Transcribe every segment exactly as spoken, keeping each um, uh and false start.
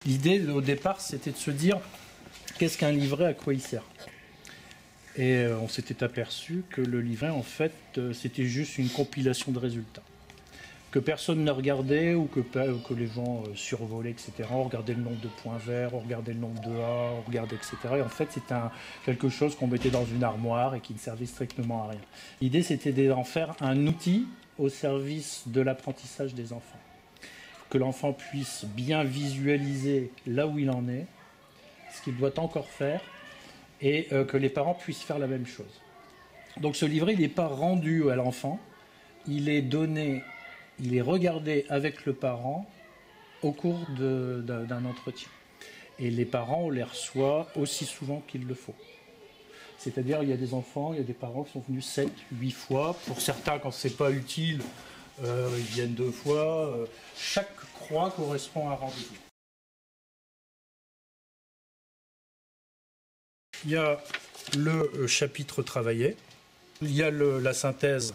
L'idée au départ, c'était de se dire qu'est-ce qu'un livret, à quoi il sert. Et on s'était aperçu que le livret, en fait, c'était juste une compilation de résultats. Que personne ne regardait ou que, que les gens survolaient, et cetera. On regardait le nombre de points verts, on regardait le nombre de A, on regardait, et cetera. Et en fait, c'était un, quelque chose qu'on mettait dans une armoire et qui ne servait strictement à rien. L'idée, c'était d'en faire un outil au service de l'apprentissage des enfants. Que l'enfant puisse bien visualiser là où il en est, ce qu'il doit encore faire, et euh, que les parents puissent faire la même chose. Donc ce livret, il n'est pas rendu à l'enfant, il est donné, il est regardé avec le parent au cours de, de, d'un entretien. Et les parents, on les reçoit aussi souvent qu'il le faut. C'est-à-dire, il y a des enfants, il y a des parents qui sont venus sept, huit fois. Pour certains, quand ce n'est pas utile, euh, ils viennent deux fois. Euh, chaque croix correspond à un rendez-vous. Il y a le chapitre travaillé, il y a le, la synthèse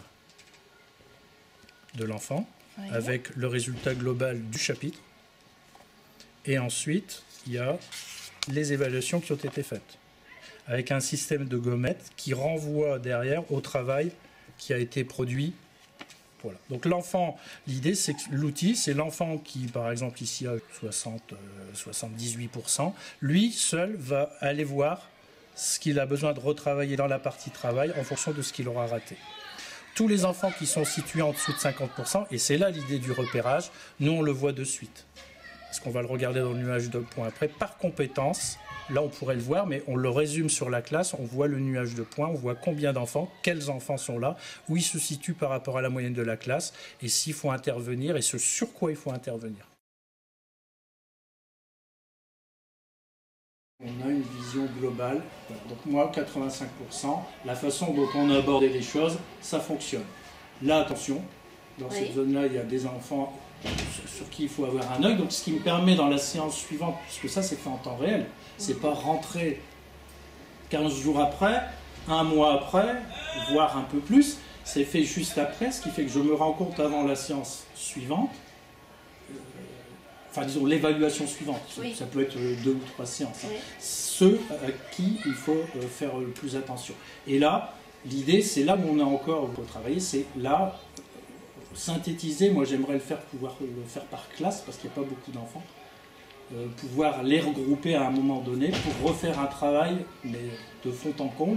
de l'enfant, oui, avec le résultat global du chapitre. Et ensuite, il y a les évaluations qui ont été faites, avec un système de gommettes qui renvoie derrière au travail qui a été produit. Voilà. Donc l'enfant, l'idée, c'est que l'outil, c'est l'enfant qui, par exemple, ici a soixante, euh, soixante-dix-huit pour cent, lui seul va aller voir ce qu'il a besoin de retravailler dans la partie travail en fonction de ce qu'il aura raté. Tous les enfants qui sont situés en dessous de cinquante pour cent, et c'est là l'idée du repérage, nous on le voit de suite. Parce qu'on va le regarder dans le nuage de points après, par compétence. Là on pourrait le voir, mais on le résume sur la classe, on voit le nuage de points, on voit combien d'enfants, quels enfants sont là, où ils se situent par rapport à la moyenne de la classe, et s'il faut intervenir, et ce sur quoi il faut intervenir. On a une vision globale. Donc moi, quatre-vingt-cinq pour cent, la façon dont on a abordé les choses, ça fonctionne. Là, attention, dans oui. cette zone-là, il y a des enfants sur qui il faut avoir un œil. Donc ce qui me permet dans la séance suivante, puisque ça c'est fait en temps réel, c'est pas rentrer quinze jours après, un mois après, voire un peu plus, c'est fait juste après, ce qui fait que je me rends compte avant la séance suivante, enfin disons l'évaluation suivante, oui. ça peut être deux ou trois séances, oui. hein. ceux à qui il faut faire le plus attention. Et là, l'idée, c'est là où on a encore à travailler, c'est là, synthétiser, moi j'aimerais le faire, pouvoir le faire par classe, parce qu'il n'y a pas beaucoup d'enfants, euh, pouvoir les regrouper à un moment donné pour refaire un travail, mais de fond en comble.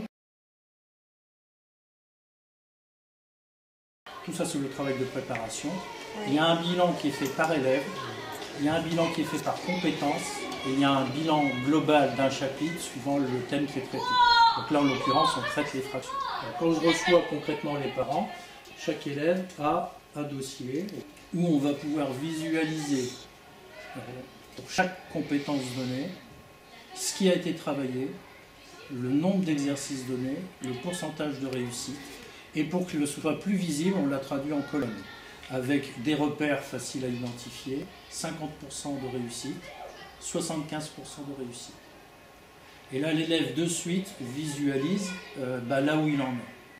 Tout ça, c'est le travail de préparation. Oui. Il y a un bilan qui est fait par élève. Il y a un bilan qui est fait par compétence et il y a un bilan global d'un chapitre suivant le thème qui est traité. Donc là, en l'occurrence, on traite les fractions. Quand je reçois concrètement les parents, chaque élève a un dossier où on va pouvoir visualiser pour chaque compétence donnée ce qui a été travaillé, le nombre d'exercices donnés, le pourcentage de réussite. Et pour que ce soit plus visible, on l'a traduit en colonnes, avec des repères faciles à identifier, cinquante pour cent de réussite, soixante-quinze pour cent de réussite. Et là, l'élève de suite visualise euh, bah, là où il en est.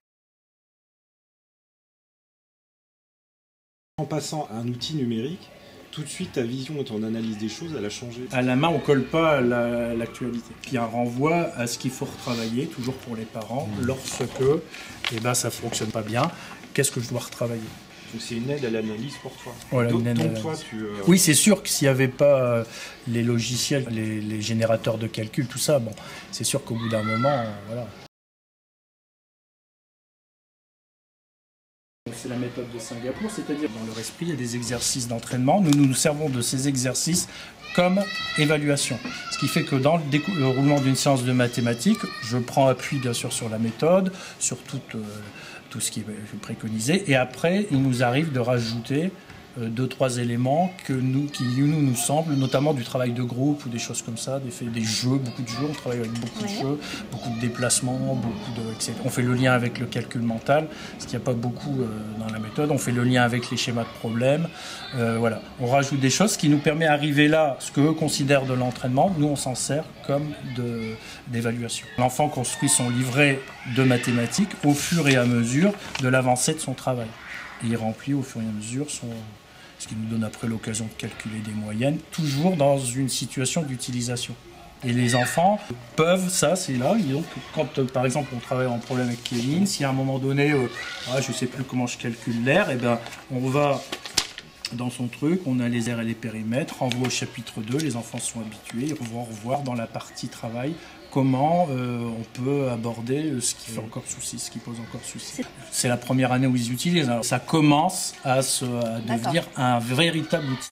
En passant à un outil numérique, tout de suite ta vision et ton analyse des choses, elle a changé. À la main, on ne colle pas l'actualité. La, il y a un renvoi à ce qu'il faut retravailler, toujours pour les parents, mmh. lorsque eh ben, ça ne fonctionne pas bien, qu'est-ce que je dois retravailler? Donc c'est une aide à l'analyse pour toi. Voilà, donc, une aide donc à toi, tu, euh... Oui, c'est sûr que s'il n'y avait pas euh, les logiciels, les, les générateurs de calcul, tout ça, bon, c'est sûr qu'au bout d'un moment, euh, voilà. C'est la méthode de Singapour, c'est-à-dire dans leur esprit, il y a des exercices d'entraînement. Nous, nous nous servons de ces exercices comme évaluation. Ce qui fait que dans le déroulement d'une séance de mathématiques, je prends appui bien sûr sur la méthode, sur tout, euh, tout ce qui est préconisé. Et après, il nous arrive de rajouter euh, deux, trois éléments que nous, qui nous, nous semblent, notamment du travail de groupe ou des choses comme ça, des, des jeux, beaucoup de jeux, on travaille avec beaucoup ouais. de jeux, beaucoup de déplacements, beaucoup de, et cetera. On fait le lien avec le calcul mental, ce qu'il n'y a pas beaucoup euh, dans la méthode. On fait le lien avec les schémas de problèmes. Euh, voilà. On rajoute des choses qui nous permettent d'arriver là, ce qu'eux considèrent de l'entraînement. Nous, on s'en sert comme d'évaluation. L'enfant construit son livret de mathématiques au fur et à mesure de l'avancée de son travail. Et il remplit au fur et à mesure son, ce qui nous donne après l'occasion de calculer des moyennes, toujours dans une situation d'utilisation. Et les enfants peuvent, ça c'est là, et donc quand euh, par exemple on travaille en problème avec Kevin, si à un moment donné, euh, ah, je ne sais plus comment je calcule l'air, et ben on va dans son truc, on a les aires et les périmètres, on va au chapitre deux, les enfants sont habitués, ils vont revoir dans la partie travail comment euh, on peut aborder ce qui fait encore souci, ce qui pose encore souci. C'est la première année où ils utilisent, alors ça commence à, se, à devenir un véritable outil.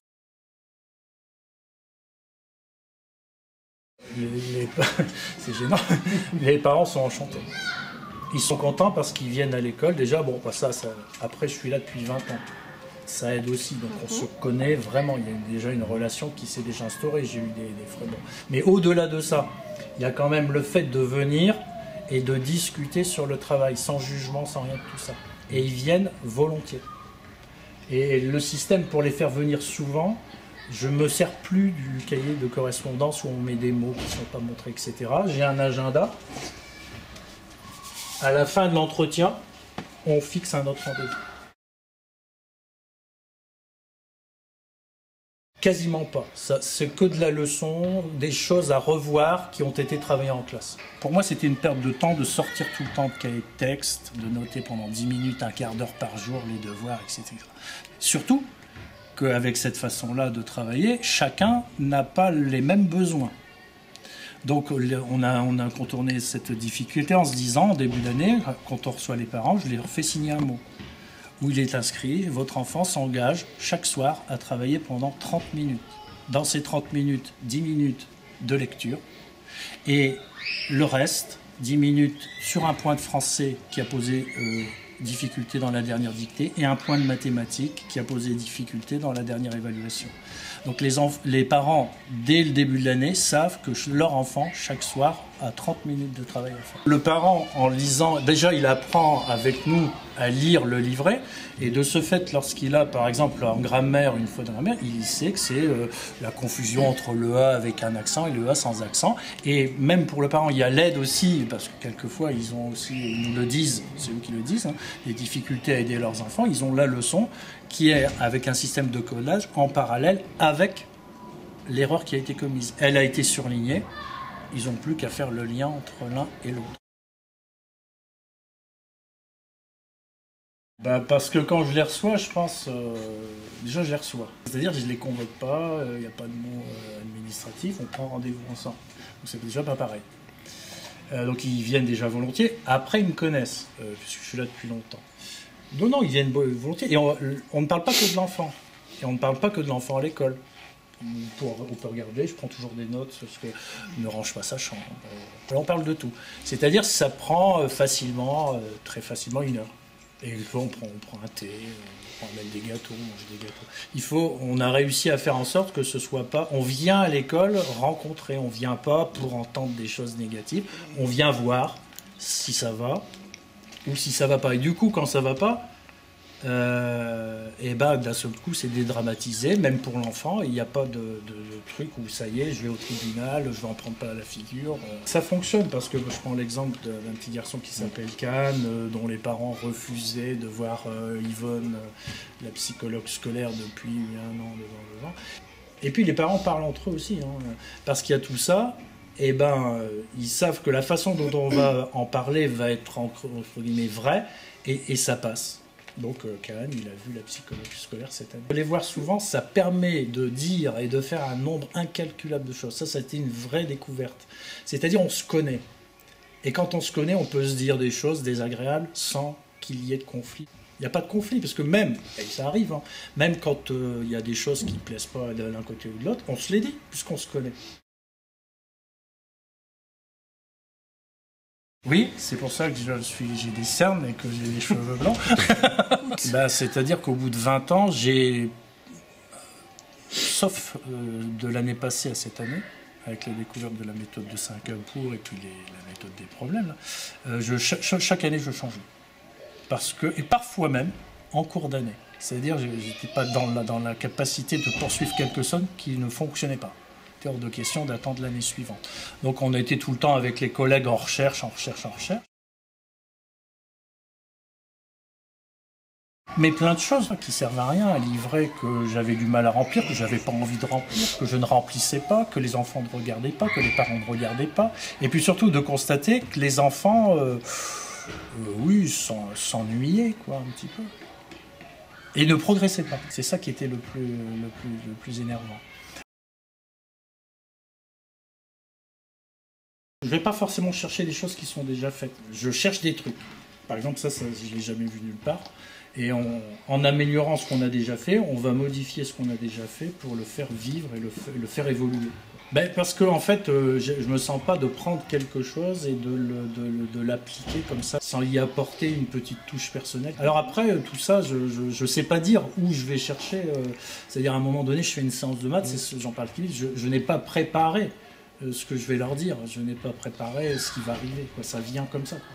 Les, les, c'est gênant. Les parents sont enchantés. Ils sont contents parce qu'ils viennent à l'école. Déjà, bon, bah ça, ça, après, je suis là depuis vingt ans. Ça aide aussi. Donc, on se connaît vraiment. Il y a déjà une relation qui s'est déjà instaurée. J'ai eu des, des frères. Bon. Mais au-delà de ça, il y a quand même le fait de venir et de discuter sur le travail, sans jugement, sans rien de tout ça. Et ils viennent volontiers. Et le système, pour les faire venir souvent, je ne me sers plus du cahier de correspondance où on met des mots qui ne sont pas montrés, et cetera. J'ai un agenda. À la fin de l'entretien, on fixe un autre rendez-vous. Quasiment pas. C'est que de la leçon, des choses à revoir qui ont été travaillées en classe. Pour moi, c'était une perte de temps de sortir tout le temps de cahier de texte, de noter pendant dix minutes, un quart d'heure par jour les devoirs, et cetera. Surtout qu'avec cette façon-là de travailler, chacun n'a pas les mêmes besoins. Donc on a, on a contourné cette difficulté en se disant, en début d'année, quand on reçoit les parents, je leur fais signer un mot, où il est inscrit, votre enfant s'engage chaque soir à travailler pendant trente minutes. Dans ces trente minutes, dix minutes de lecture, et le reste, dix minutes sur un point de français qui a posé euh, difficulté dans la dernière dictée et un point de mathématiques qui a posé difficulté dans la dernière évaluation. Donc les, les parents, dès le début de l'année, savent que leur enfant, chaque soir, a trente minutes de travail à faire. Le parent, en lisant, déjà il apprend avec nous à lire le livret, et de ce fait, lorsqu'il a, par exemple, en grammaire, une fois de grammaire, il sait que c'est euh, la confusion entre le A avec un accent et le A sans accent. Et même pour le parent, il y a l'aide aussi, parce que quelquefois, ils ont aussi, ils nous le disent, c'est eux qui le disent, hein, des difficultés à aider leurs enfants. Ils ont la leçon qui est avec un système de codage en parallèle avec l'erreur qui a été commise. Elle a été surlignée. Ils n'ont plus qu'à faire le lien entre l'un et l'autre. Ben parce que quand je les reçois, je pense, euh, déjà je les reçois. C'est-à-dire que je ne les convoque pas, il euh, n'y a pas de mot euh, administratif, on prend rendez-vous ensemble. Donc c'est déjà pas pareil. Euh, donc ils viennent déjà volontiers. Après ils me connaissent, euh, puisque je suis là depuis longtemps. Non, non, ils viennent volontiers. Et on, on ne parle pas que de l'enfant. Et on ne parle pas que de l'enfant à l'école. Pour, on peut regarder, je prends toujours des notes, parce que ne range pas sa chambre. Euh, on parle de tout. C'est-à-dire que ça prend facilement, euh, très facilement, une heure. Et il faut, on prend, on prend un thé, on prend même des gâteaux, on mange des gâteaux. Il faut, on a réussi à faire en sorte que ce soit pas, on vient à l'école rencontrer, on vient pas pour entendre des choses négatives, on vient voir si ça va ou si ça va pas. Et du coup, quand ça va pas, Euh, et ben d'un seul coup c'est dédramatisé, même pour l'enfant, il n'y a pas de, de, de truc où ça y est, je vais au tribunal, je vais en prendre pas la figure. Ça fonctionne parce que je prends l'exemple d'un petit garçon qui s'appelle Khan, euh, dont les parents refusaient de voir euh, Yvonne, euh, la psychologue scolaire, depuis un an, deux ans, deux ans. Et puis les parents parlent entre eux aussi, hein, parce qu'il y a tout ça. Et ben, euh, ils savent que la façon dont on va en parler va être entre, entre guillemets vraie, et, et ça passe. Donc euh, Karen, il a vu la psychologue scolaire cette année. Les voir souvent, ça permet de dire et de faire un nombre incalculable de choses. Ça, ça a été une vraie découverte. C'est-à-dire, on se connaît. Et quand on se connaît, on peut se dire des choses désagréables sans qu'il y ait de conflit. Il n'y a pas de conflit, parce que même, et ça arrive, hein, même quand euh, il y a des choses qui ne plaisent pas de l'un côté ou de l'autre, on se les dit, puisqu'on se connaît. Oui, c'est pour ça que je suis, j'ai des cernes et que j'ai des cheveux blancs. Ben, c'est-à-dire qu'au bout de vingt ans, j'ai, sauf euh, de l'année passée à cette année, avec la découverte de la méthode de Singapour et puis les, la méthode des problèmes, là, euh, je, chaque, chaque année je changeais. Parce que, et parfois même en cours d'année. C'est-à-dire que je n'étais pas dans la, dans la capacité de poursuivre quelque chose qui ne fonctionnait pas. Hors de question d'attendre l'année suivante. Donc on a été tout le temps avec les collègues en recherche, en recherche, en recherche. Mais plein de choses qui servent à rien, un livret que j'avais du mal à remplir, que j'avais pas envie de remplir, que je ne remplissais pas, que les enfants ne regardaient pas, que les parents ne regardaient pas. Et puis surtout de constater que les enfants, euh, euh, oui, s'ennuyaient, quoi, un petit peu. Et ne progressaient pas. C'est ça qui était le plus, le plus, le plus énervant. Je ne vais pas forcément chercher des choses qui sont déjà faites. Je cherche des trucs. Par exemple, ça, ça je ne l'ai jamais vu nulle part. Et on, en améliorant ce qu'on a déjà fait, on va modifier ce qu'on a déjà fait pour le faire vivre et le, le faire évoluer. Ben, parce que en fait, euh, je ne me sens pas de prendre quelque chose et de, le, de, de l'appliquer comme ça, sans y apporter une petite touche personnelle. Alors après, tout ça, je ne sais pas dire où je vais chercher. Euh, C'est-à-dire, à un moment donné, je fais une séance de maths, mmh. j'en parle plus vite, je, je n'ai pas préparé euh, ce que je vais leur dire. Je n'ai pas préparé ce qui va arriver, quoi. Ça vient comme ça, quoi.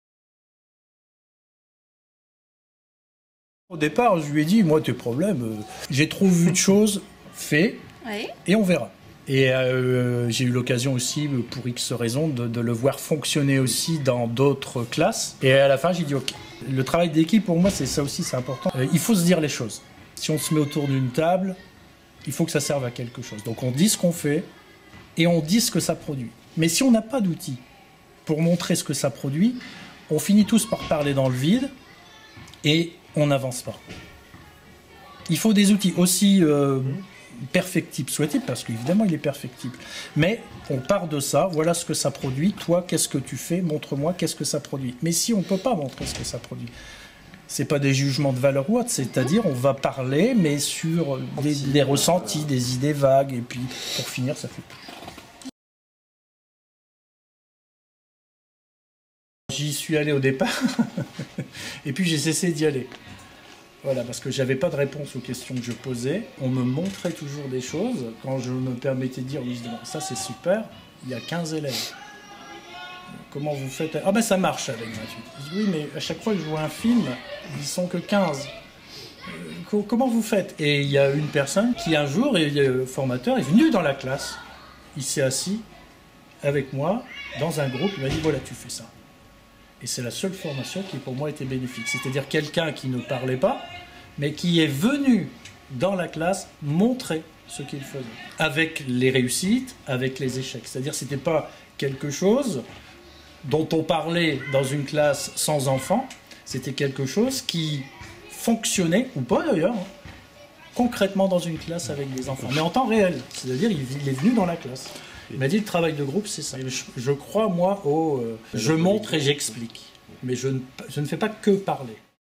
Au départ, je lui ai dit, moi, tes problèmes, euh, j'ai trop vu de choses, fais, oui. Et on verra. Et euh, j'ai eu l'occasion aussi, pour X raisons, de, de le voir fonctionner aussi dans d'autres classes. Et à la fin, j'ai dit, ok, le travail d'équipe, pour moi, c'est ça aussi, c'est important. Euh, il faut se dire les choses. Si on se met autour d'une table, il faut que ça serve à quelque chose. Donc on dit ce qu'on fait et on dit ce que ça produit. Mais si on n'a pas d'outils pour montrer ce que ça produit, on finit tous par parler dans le vide et on n'avance pas. Il faut des outils aussi euh, perfectibles, souhaitables, parce qu'évidemment il est perfectible. Mais on part de ça, voilà ce que ça produit, toi qu'est-ce que tu fais, montre-moi qu'est-ce que ça produit. Mais si on ne peut pas montrer ce que ça produit, c'est pas des jugements de valeur ou autre, c'est-à-dire on va parler, mais sur des, des ressentis, des idées vagues, et puis pour finir ça fait tout. J'y suis allé au départ, et puis j'ai cessé d'y aller. Voilà, parce que j'avais pas de réponse aux questions que je posais. On me montrait toujours des choses. Quand je me permettais de dire, oui, ça c'est super, il y a quinze élèves. Comment vous faites? Ah ben ça marche avec vingt-huit. Je dis, oui, mais à chaque fois que je vois un film, ils sont que quinze. Euh, comment vous faites? Et il y a une personne qui un jour, et le formateur est venu dans la classe. Il s'est assis avec moi dans un groupe, il m'a dit, voilà, tu fais ça. Et c'est la seule formation qui, pour moi, était bénéfique. C'est-à-dire quelqu'un qui ne parlait pas, mais qui est venu dans la classe montrer ce qu'il faisait. Avec les réussites, avec les échecs. C'est-à-dire que ce n'était pas quelque chose dont on parlait dans une classe sans enfants. C'était quelque chose qui fonctionnait, ou pas d'ailleurs, concrètement dans une classe avec des enfants. Mais en temps réel. C'est-à-dire qu'il est venu dans la classe. Il m'a dit le travail de groupe, c'est ça. Je, je crois, moi, au... Euh, je montre et j'explique. Mais je ne, je ne fais pas que parler.